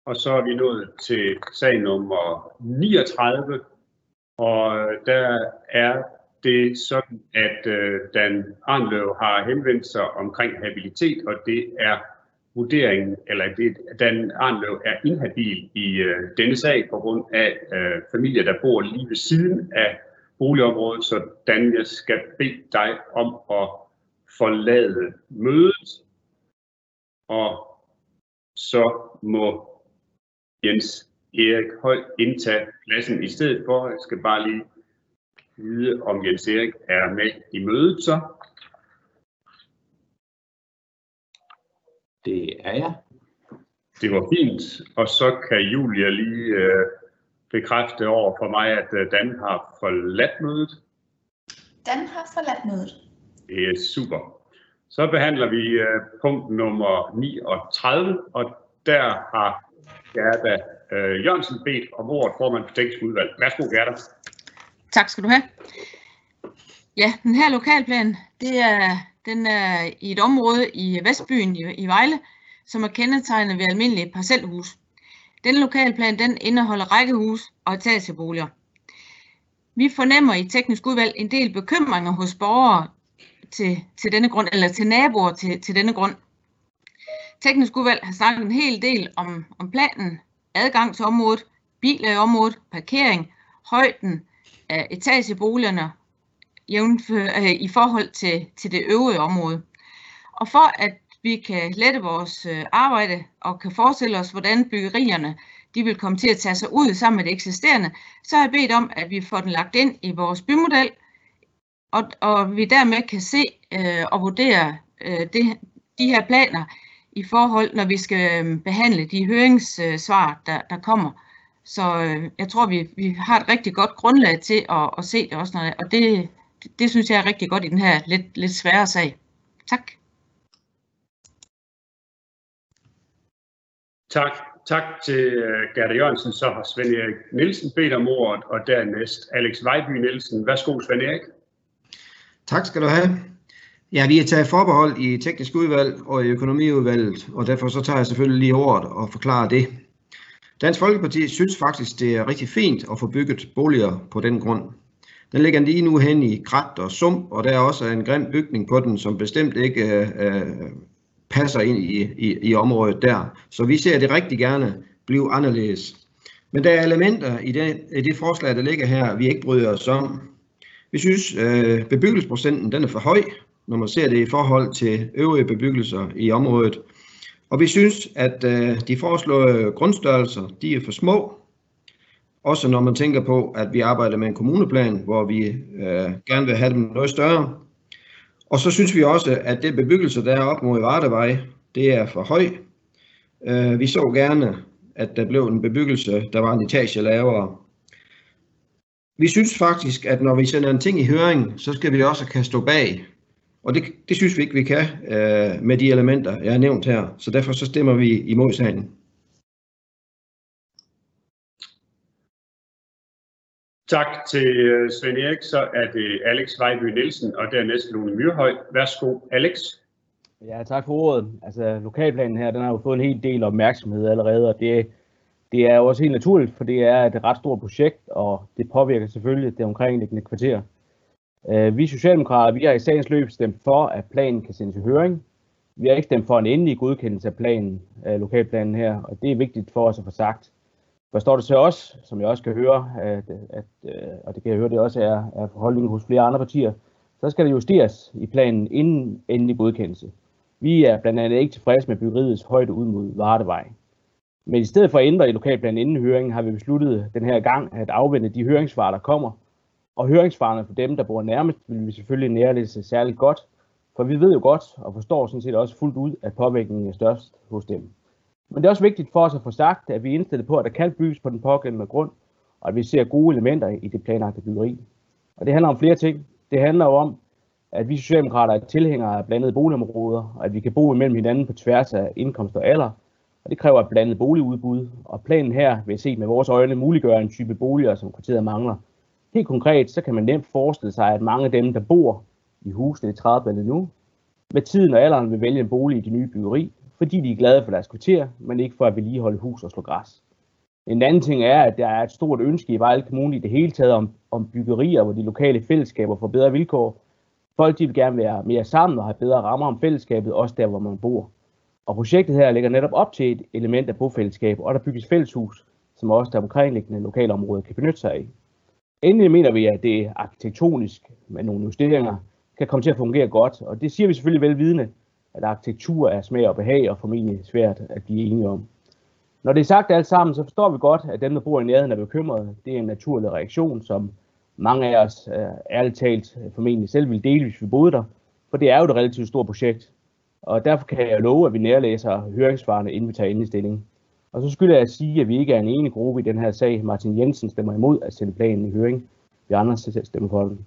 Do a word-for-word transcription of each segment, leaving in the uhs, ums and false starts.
Og så er vi nået til sag nummer niogtredive, og der er det sådan, at øh, Dan Arnløv har henvendt sig omkring habilitet, og det er vurderingen, eller det, Dan Arnløv er inhabil i øh, denne sag på grund af øh, familier, der bor lige ved siden af boligområdet, så Dan, jeg skal bede dig om at forlade mødet, og så må Jens Erik Høj indtage pladsen i stedet for. Jeg skal bare lige vide, om Jens Erik er med i mødet så. Det er jeg. Det var fint, og så kan Julia lige øh, bekræfte over for mig, at øh, Dan har forladt mødet. Dan har forladt mødet. Det er super. Så behandler vi øh, punkt nummer niogtredive, og der har Gerda øh, Jørgensen bedt om ordet, formand for teknisk udvalg. Værsgo, Gerda. Tak skal du have. Ja, den her lokalplan, det er, den er i et område i Vestbyen i, i Vejle, som er kendetegnet ved almindelige parcelhus. Denne lokalplan, den indeholder rækkehus og etageboliger. Vi fornemmer i teknisk udvalg en del bekymringer hos borgere til, til denne grund, eller til naboer til, til denne grund. Teknisk udvalg har snakket en hel del om, om planen, adgang til området, biler i området, parkering, højden af etageboligerne jævnfør, i forhold til, til det øvrige område. Og for at vi kan lette vores arbejde og kan forestille os, hvordan byggerierne de vil komme til at tage sig ud sammen med det eksisterende, så har jeg bedt om, at vi får den lagt ind i vores bymodel, og, og vi dermed kan se øh, og vurdere øh, det, de her planer i forhold, når vi skal behandle de høringssvar, der, der kommer. Så øh, jeg tror, vi, vi har et rigtig godt grundlag til at, at se det også, noget, og det, det, det synes jeg er rigtig godt i den her lidt, lidt svære sag. Tak. Tak. Tak til Gerda Jørgensen. Så har Svend Erik Nielsen bedt om ordet, og dernæst Alex Vejby Nielsen. Værsgo, Svend Erik. Tak skal du have. Ja, vi har taget forbehold i teknisk udvalg og i økonomiudvalget, og derfor så tager jeg selvfølgelig lige ordet og forklarer det. Dansk Folkeparti synes faktisk, det er rigtig fint at få bygget boliger på den grund. Den ligger lige nu hen i krat og sump, og der er også en grim bygning på den, som bestemt ikke øh, passer ind i, i, i området der. Så vi ser det rigtig gerne blive anderledes. Men der er elementer i det, i det forslag, der ligger her, vi ikke bryder os om. Vi synes, øh, bebyggelsesprocenten den er for høj, når man ser det i forhold til øvrige bebyggelser i området. Og vi synes, at øh, de foreslåede grundstørrelser, de er for små. Også når man tænker på, at vi arbejder med en kommuneplan, hvor vi øh, gerne vil have dem noget større. Og så synes vi også, at det bebyggelse, der er op mod Vardevej, det er for høj. Øh, vi så gerne, at der blev en bebyggelse, der var en etage lavere. Vi synes faktisk, at når vi sender en ting i høring, så skal vi også kan stå bag. Og det, det synes vi ikke, vi kan øh, med de elementer, jeg har nævnt her. Så derfor så stemmer vi imod sagen. Tak til Svend Erik. Så er det Alex Vejby Nielsen, og dernæst Lone Myrhøj. Værsgo, Alex. Ja, tak for ordet. Altså, lokalplanen her, den har jo fået en hel del opmærksomhed allerede, og det, det er jo også helt naturligt, for det er et ret stort projekt, og det påvirker selvfølgelig det omkringliggende kvarter. Vi socialdemokrater, vi har i sagens løb stemt for, at planen kan sendes i høring. Vi har ikke stemt for en endelig godkendelse af planen, af lokalplanen her, og det er vigtigt for os at få sagt. Forstår det så også, som jeg også kan høre, at, at, og det kan jeg høre, det også er, er forholdningen hos flere andre partier, så skal det justeres i planen inden endelig godkendelse. Vi er blandt andet ikke tilfredse med byggeriets højde ud mod Vardevej. Men i stedet for at ændre i lokalplanen inden høringen, har vi besluttet den her gang at afvente de høringssvar, der kommer. Og høringssvarene for dem, der bor nærmest, vil vi selvfølgelig nærlæse særligt godt, for vi ved jo godt og forstår sådan set også fuldt ud, at påvirkningen er størst hos dem. Men det er også vigtigt for os at få sagt, at vi er indstillet på, at der kan bygges på den pågældende grund, og at vi ser gode elementer i det planlagte byggeri. Og det handler om flere ting. Det handler jo om, at vi socialdemokrater er tilhængere af blandede boligområder, og at vi kan bo imellem hinanden på tværs af indkomst og alder. Og det kræver et blandet boligudbud, og planen her vil se med vores øjne muliggøre en type boliger, som kvarteret mangler. Helt konkret, så kan man nemt forestille sig, at mange af dem, der bor i husene i Trædebælte nu, med tiden og alderen vil vælge en bolig i det nye byggeri, fordi de er glade for deres kvarter, men ikke for at vedligeholde hus og slå græs. En anden ting er, at der er et stort ønske i Vejle Kommune i det hele taget om, om byggerier, hvor de lokale fællesskaber får bedre vilkår. Folk de vil gerne være mere sammen og have bedre rammer om fællesskabet, også der, hvor man bor. Og projektet her ligger netop op til et element af bofællesskab, og der bygges fælleshus, som også der omkringliggende lokalområder kan benytte sig af. Endelig mener vi, at det arkitektonisk med nogle justeringer kan komme til at fungere godt, og det siger vi selvfølgelig velvidende, at arkitektur er smag og behag og formentlig svært at blive enige om. Når det er sagt alt sammen, så forstår vi godt, at dem, der bor i nærheden, er bekymrede. Det er en naturlig reaktion, som mange af os ærligt talt formentlig selv vil dele, hvis vi boede der, for det er jo et relativt stort projekt. Og derfor kan jeg love, at vi nærlæser høringssvarene, inden vi tager endelig stilling. Og så skylder jeg at sige, at vi ikke er en enig gruppe i den her sag. Martin Jensen stemmer imod at sende planen i høring. Vi andre skal stemme for den.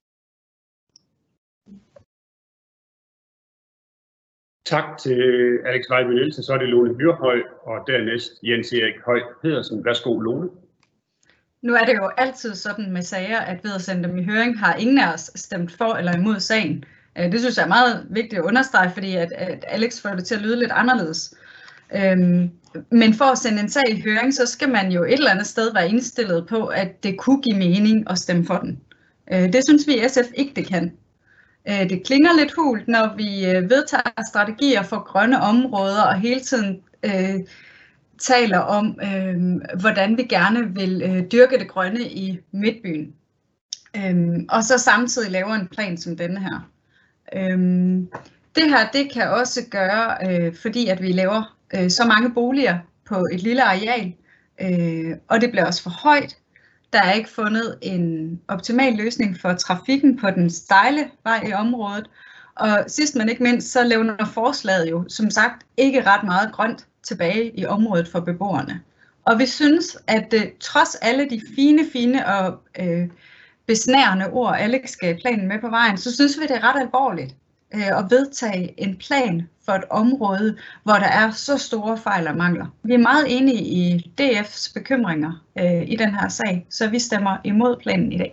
Tak til Alex Vejby Nielsen. Så er det Lone Myrhøj, og dernæst Jens Erik Høj Pedersen. Værsgo, Lone. Nu er det jo altid sådan med sager, at ved at sende dem i høring, har ingen af os stemt for eller imod sagen. Det synes jeg er meget vigtigt at understrege, fordi at, at Alex får det til at lyde lidt anderledes. Øhm, men for at sende en sag i høring, så skal man jo et eller andet sted være indstillet på, at det kunne give mening at stemme for den. Øh, det synes vi i S F ikke, det kan. Øh, det klinger lidt hult, når vi vedtager strategier for grønne områder og hele tiden øh, taler om, øh, hvordan vi gerne vil øh, dyrke det grønne i midtbyen. Øh, og så samtidig laver en plan som denne her. Øh, det her det kan også gøre, øh, fordi at vi laver øh, så mange boliger på et lille areal, øh, og det bliver også for højt. Der er ikke fundet en optimal løsning for trafikken på den stejle vej i området. Og sidst men ikke mindst, så levner forslaget jo som sagt ikke ret meget grønt tilbage i området for beboerne. Og vi synes, at øh, trods alle de fine, fine og øh, besnærende ord, Alex gav planen med på vejen, så synes vi, det er ret alvorligt øh, at vedtage en plan for et område, hvor der er så store fejl og mangler. Vi er meget enige i D F's bekymringer øh, i den her sag, så vi stemmer imod planen i dag.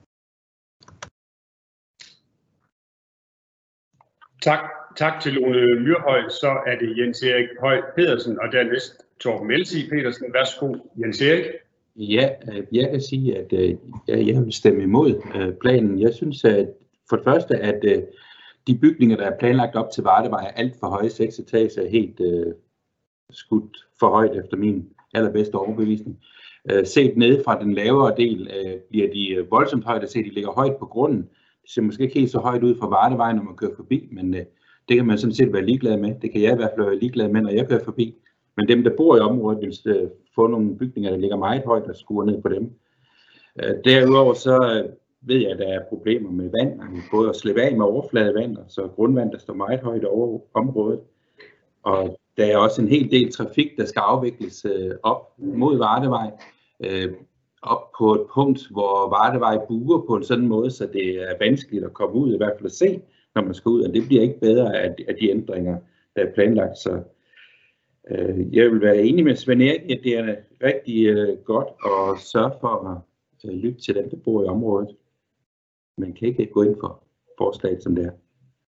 Tak, tak til Lone Myrhøj. Så er det Jens Erik Høj Pedersen, og dernæst Torben Elsie Petersen. Værsgo, Jens Erik. Ja, jeg kan sige, at jeg vil stemme imod planen. Jeg synes at for det første, at de bygninger, der er planlagt op til Vardevej, er alt for høje. Seks etager er helt uh, skudt for højt efter min allerbedste overbevisning. Uh, set ned fra den lavere del uh, bliver de uh, voldsomt højt at se, de ligger højt på grunden. Det ser måske ikke helt så højt ud fra Vardevej, når man kører forbi, men uh, det kan man sådan set være ligeglad med. Det kan jeg i hvert fald være ligeglad med, når jeg kører forbi. Men dem, der bor i området, vil uh, få nogle bygninger, der ligger meget højt og skruer ned på dem. Uh, derudover så uh, ved jeg, at der er problemer med vand, både at slippe af med overfladevand, så grundvand, der står meget højt over området. Og der er også en hel del trafik, der skal afvikles øh, op mod Vardevej, øh, op på et punkt, hvor Vardevej buer på en sådan måde, så det er vanskeligt at komme ud, i hvert fald at se, når man skal ud, og det bliver ikke bedre af, af de ændringer, der er planlagt. Så øh, jeg vil være enig med Svend Erik, at det er rigtig øh, godt at sørge for at øh, lytte til dem, der bor i området. Man kan ikke gå ind for forslaget, som det er.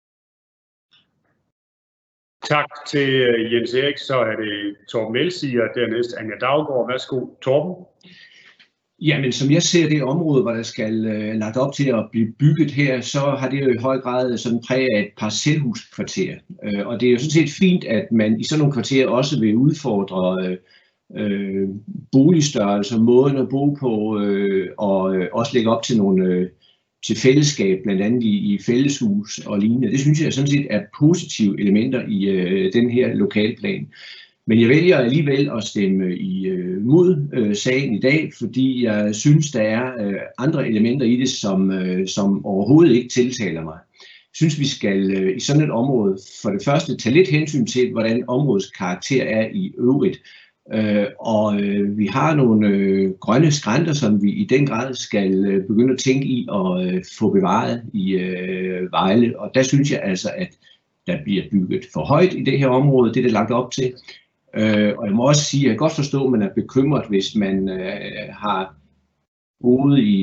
Tak til Jens Erik. Så er det Torben Elsie, og dernæst Anja Daggaard. Værsgo, Torben. Jamen, som jeg ser det område, hvor der skal uh, lagt op til at blive bygget her, så har det jo i høj grad sådan præg af et parcelhuskvarter. Uh, og det er jo sådan set fint, at man i sådan nogle kvarterer også vil udfordre uh, uh, boligstørrelser, måden at bo på, uh, og uh, også lægge op til nogle uh, til fællesskab, blandt andet i, i fælleshus og lignende. Det synes jeg sådan set er positive elementer i øh, den her lokalplan. Men jeg vælger alligevel at stemme imod øh, sagen i dag, fordi jeg synes, der er øh, andre elementer i det, som, øh, som overhovedet ikke tiltaler mig. Jeg synes, vi skal øh, i sådan et område for det første tage lidt hensyn til, hvordan områdets karakter er i øvrigt. Øh, og øh, vi har nogle øh, grønne skrænter, som vi i den grad skal øh, begynde at tænke i og øh, få bevaret i øh, Vejle. Og der synes jeg altså, at der bliver bygget for højt i det her område, det er det lagt op til. Øh, og jeg må også sige, at jeg kan godt forstå, at man er bekymret, hvis man øh, har boet i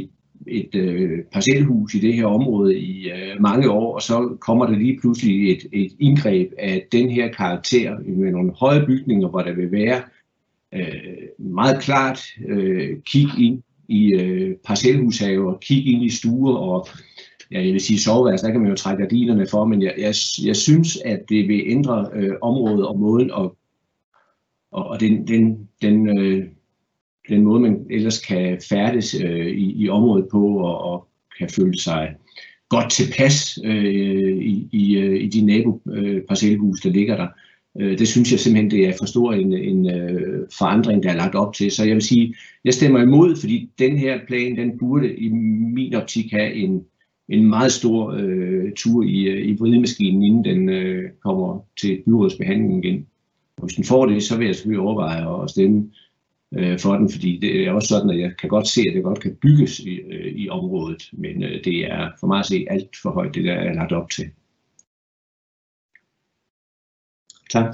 et øh, parcelhus i det her område i øh, mange år, og så kommer der lige pludselig et, et indgreb af den her karakter med nogle høje bygninger, hvor der vil være øh, meget klart øh, kig ind i øh, parcelhushaver, kig ind i stuer og ja, jeg vil sige soveværelse, der kan man jo trække gardinerne for, men jeg, jeg, jeg synes, at det vil ændre øh, området og måden og, og, og den, den, den øh, den måde, man ellers kan færdes øh, i, i området på og, og kan føle sig godt tilpas øh, i, i, i de naboparcelhus, der ligger der. Øh, det synes jeg simpelthen, det er for stor en, en øh, forandring, der er lagt op til. Så jeg vil sige, jeg stemmer imod, fordi den her plan, den burde i min optik have en, en meget stor øh, tur i, i vridemaskinen, inden den øh, kommer til byrådsbehandling igen. Og hvis den får det, så vil jeg selvfølgelig overveje at stemme for den, fordi det er også sådan, at jeg kan godt se, at det godt kan bygges i, i området, men det er for mig at se alt for højt, det der er lagt op til. Tak.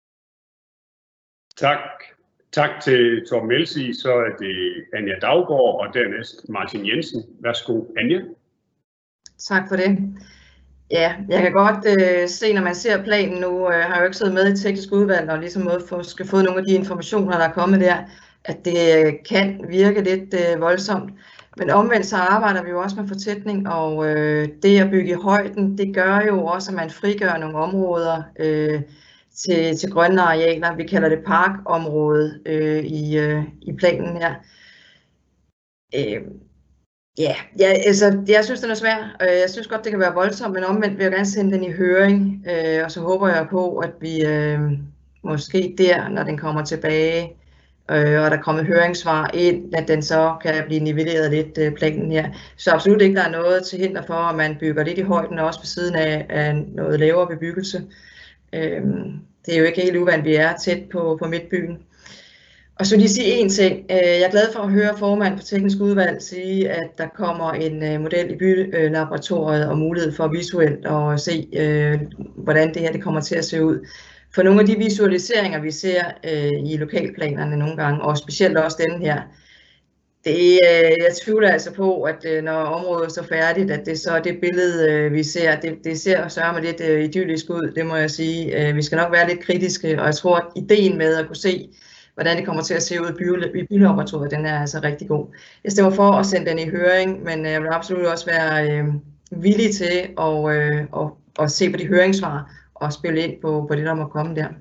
Tak. Tak til Torben Melsi, så er det Anja Daugaard og dernæst Martin Jensen. Værsgo, Anja. Tak for det. Ja, jeg kan godt øh, se, når man ser planen nu, øh, har jeg jo ikke siddet med i teknisk udvalg og ligesom måde skal få nogle af de informationer, der er kommet der, at det øh, kan virke lidt øh, voldsomt. Men omvendt så arbejder vi jo også med fortætning, og øh, det at bygge i højden, det gør jo også, at man frigør nogle områder øh, til, til grønne arealer. Vi kalder det parkområde øh, i, øh, i planen her. Øh, Ja, ja, altså, jeg synes, den er svær. Jeg synes godt, det kan være voldsomt, men omvendt vil jeg gerne sende den i høring, øh, og så håber jeg på, at vi øh, måske der, når den kommer tilbage, øh, og der kommer høringssvar ind, at den så kan blive nivelleret lidt, øh, planen her. Så absolut ikke, der er noget til hinder for, at man bygger lidt i højden, også ved siden af, af noget lavere bebyggelse. Øh, det er jo ikke helt uvandt, vi er tæt på, på midtbyen. Og så lige sige en ting. Jeg er glad for at høre formand for teknisk udvalg sige, at der kommer en model i bylaboratoriet og mulighed for visuelt at se, hvordan det her det kommer til at se ud. For nogle af de visualiseringer, vi ser i lokalplanerne nogle gange, og specielt også denne her, det, jeg tvivler altså på, at når området er så færdigt, at det så er det billede, vi ser, det, det ser sørme lidt idyllisk ud, det må jeg sige. Vi skal nok være lidt kritiske, og jeg tror, at ideen med at kunne se, hvordan det kommer til at se ud i bylaboratoriet, den er altså rigtig god. Jeg stemmer for at sende den i høring, men jeg vil absolut også være øh, villig til at, øh, at, at se på de høringssvar og spille ind på, på det, der må komme der.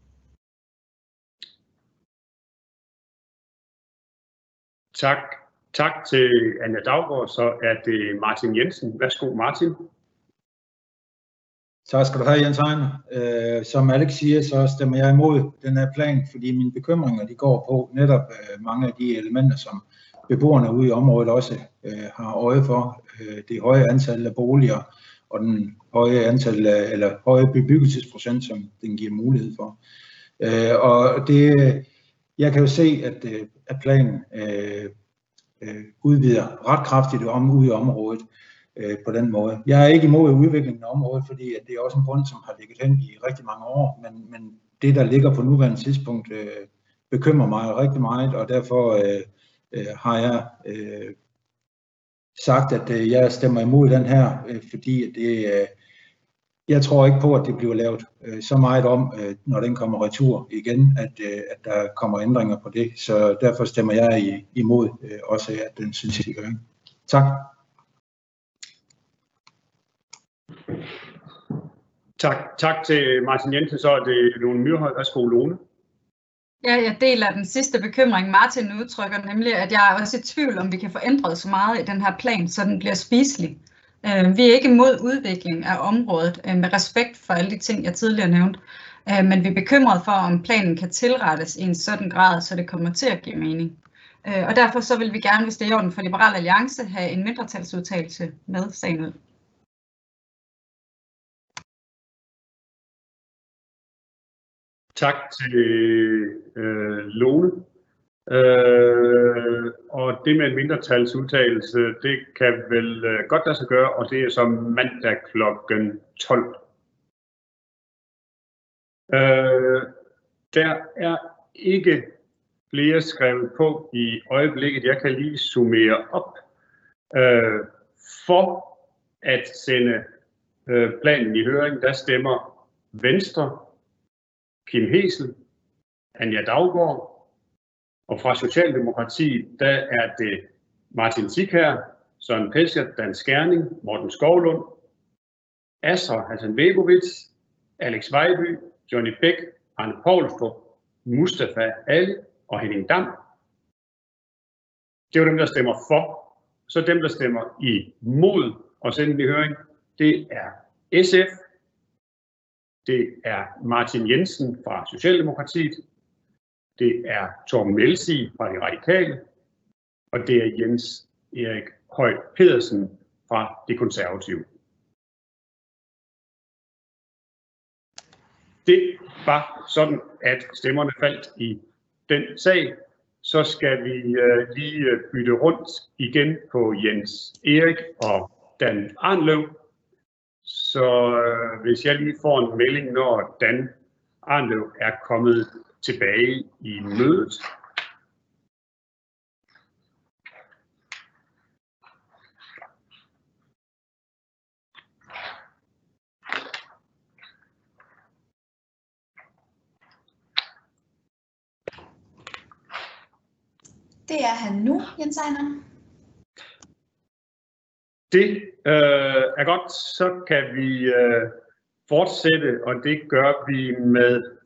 Tak. Tak til Anja Daugaard, så er det Martin Jensen. Værsgo, Martin. Tak skal du have, Jens Heine. Øh, som Alex siger, så stemmer jeg imod den her plan, fordi mine bekymringer de går på netop øh, mange af de elementer, som beboerne ude i området også øh, har øje for. Øh, det høje antal af boliger og den høje antal af, eller høje bebyggelsesprocent, som den giver mulighed for. Øh, og det, jeg kan jo se, at, at planen øh, øh, udvider ret kraftigt om ude i området. På den måde. Jeg er ikke imod udviklingen af området, fordi at det er også en grund, som har ligget hen i rigtig mange år, men, men det, der ligger på nuværende tidspunkt, øh, bekymrer mig rigtig meget, og derfor øh, øh, har jeg øh, sagt, at øh, jeg stemmer imod den her, øh, fordi det, øh, jeg tror ikke på, at det bliver lavet øh, så meget om, øh, når den kommer retur igen, at, øh, at der kommer ændringer på det, så derfor stemmer jeg i, imod øh, også, at den synes jeg. Tak. Tak, tak til Martin Jensen, så er det Lone Myrhøj. Værsgo, Lone. Ja, jeg deler den sidste bekymring, Martin udtrykker, nemlig at jeg er også i tvivl, om vi kan få ændret så meget i den her plan, så den bliver spiselig. Vi er ikke imod udvikling af området med respekt for alle de ting, jeg tidligere nævnte, men vi er bekymret for, om planen kan tilrettes i en sådan grad, så det kommer til at give mening. Og derfor så vil vi gerne, hvis det er i orden for Liberal Alliance, have en mindretalsudtalelse med sagen ud. Tak til øh, Lone. Øh, og det med en mindretalsudtalelse, det kan vel øh, godt lade sig gøre, og det er så mandag klokken tolv. Øh, der er ikke flere skrevet på i øjeblikket. Jeg kan lige summere op. Øh, for at sende øh, planen i høring, der stemmer Venstre, Kim Hesel, Anja Daugaard, og fra Socialdemokratiet, der er det Martin Tikær, Søren Pescher, Dan Skærning, Morten Skovlund, Asser Hassan Vebovic, Alex Vejby, Johnny Bæk, Arne Poulstrup, Mustafa Ali og Henning Dam. Det er jo dem, der stemmer for. Så dem, der stemmer imod at sende den i høring, det er S F, det er Martin Jensen fra Socialdemokratiet, det er Torben Melsig fra De Radikale, og det er Jens Erik Høj Pedersen fra De Konservative. Det var sådan, at stemmerne faldt i den sag. Så skal vi øh, lige bytte rundt igen på Jens Erik og Dan Arnløv. Så øh, hvis jeg lige får en melding, når Dan Arnløv er kommet tilbage i mødet. Det er han nu, Jens Ejner. Det øh, er godt, så kan vi øh, fortsætte, og det gør vi med